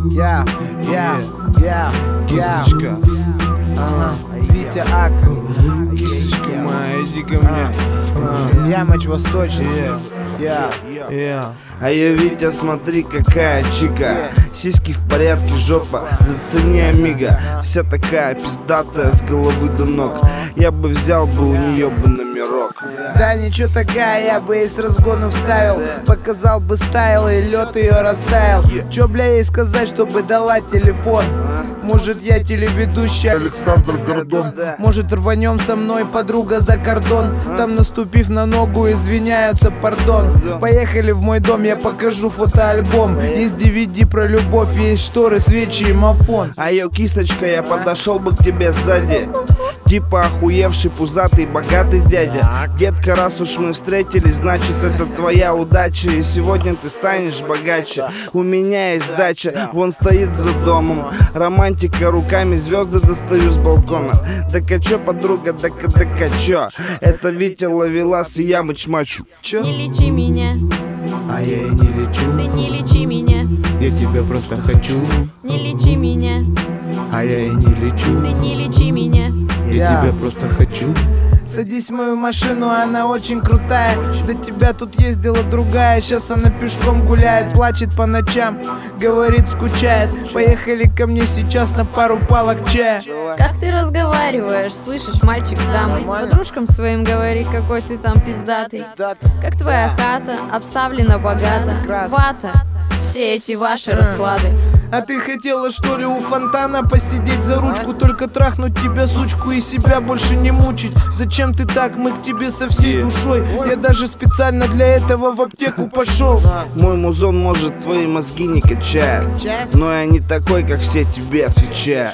Кисочка, Витя Ака, кисочка моя, иди ко мне. Ямыч Восточный. А я, Витя, смотри, какая чика. Сиськи в порядке, жопа, зацени, амиго. Вся такая пиздатая с головы до ног. Я бы взял бы у нее бы номерок. Да ничего такая, я бы ей с разгону вставил. Показал бы стайл и лед ее растаял. Чё, бля, ей сказать, чтобы дала телефон? Может, я телеведущий Александр Гордон. Может, рванем со мной, подруга, за кордон. Там, наступив на ногу, извиняются, пардон. Поехали в мой дом, я покажу фотоальбом. Есть DVD про любовь, есть шторы, свечи и мафон. А я, кисочка, я подошел бы к тебе сзади. Типа охуевший, пузатый, богатый дядя. Детка, раз уж мы встретились, значит это твоя удача. И сегодня ты станешь богаче. У меня есть дача, вон стоит за домом. Романтика, руками звезды достаю с балкона. Да-ка чё, подруга, да-ка чё? Это Витя Ловелас и Ямыч Мачу. Не лечи меня, А я и не лечу, ты не лечи меня, я тебя просто хочу. не лечи меня, А я и не лечу, ты не лечи меня. я тебя просто хочу. Садись в мою машину, она очень крутая. До тебя тут ездила другая. Сейчас она пешком гуляет, плачет по ночам, говорит, скучает. Поехали ко мне сейчас на пару палок чая. Как ты разговариваешь, слышишь, мальчик с дамой? Подружкам своим говори, какой ты там пиздатый. Как твоя хата, обставлена богато. Вата, все эти ваши расклады. А ты хотела, что ли, у фонтана посидеть за ручку? Только трахнуть тебя, сучку, и себя больше не мучить. Зачем ты так? Мы к тебе со всей душой. Я даже специально для этого в аптеку пошел. Мой музон, может, твои мозги не качает, но я не такой, как все, тебе отвечаю.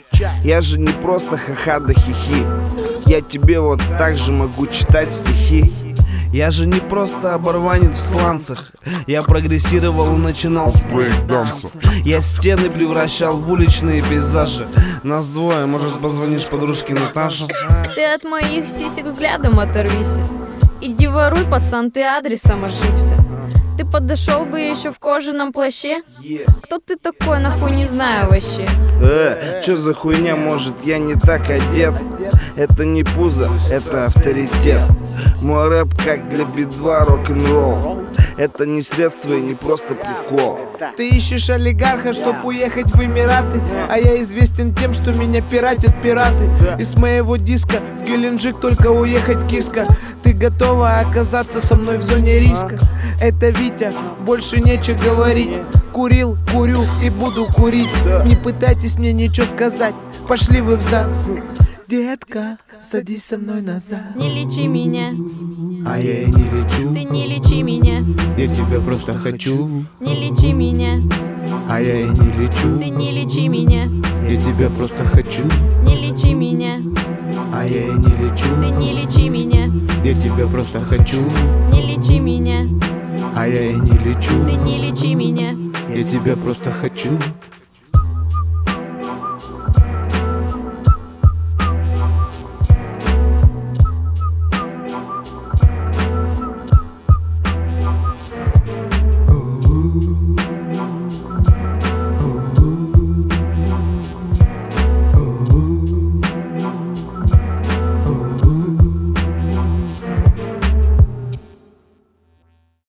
Я же не просто ха-ха да хихи. Я тебе вот так же могу читать стихи. Я же не просто оборванец в сланцах. Я прогрессировал и начинал с брейк-данса. Я стены превращал в уличные пейзажи. Нас двое, может, позвонишь подружке Наташе? Ты от моих сисек взглядом оторвись. Иди воруй, пацан, ты адресом ошибся. Ты подошел бы еще в кожаном плаще? Кто ты такой, нахуй не знаю вообще. Чё за хуйня, может, я не так одет? Это не пузо, это авторитет. Мой рэп как для Би-2 рок-н-ролл. Это не средство и не просто прикол. Ты ищешь олигарха, чтоб уехать в Эмираты. А я известен тем, что меня пиратят пираты. И с моего диска в Геленджик только уехать киска. Ты готова оказаться со мной в зоне риска? Это Витя, больше нечего говорить. Курил, курю и буду курить. Не пытайтесь мне ничего сказать, пошли вы взад. Детка, садись со мной назад. Не лечи меня, А я и не лечу, ты не лечи меня, я тебя просто хочу. не лечи меня, А я и не лечу, ты не лечи меня, я тебя просто хочу. не лечи меня, А я и не лечу, ты не лечи меня, я тебя просто хочу. не лечи меня, А я и не лечу, ты не лечи меня. я тебя просто хочу.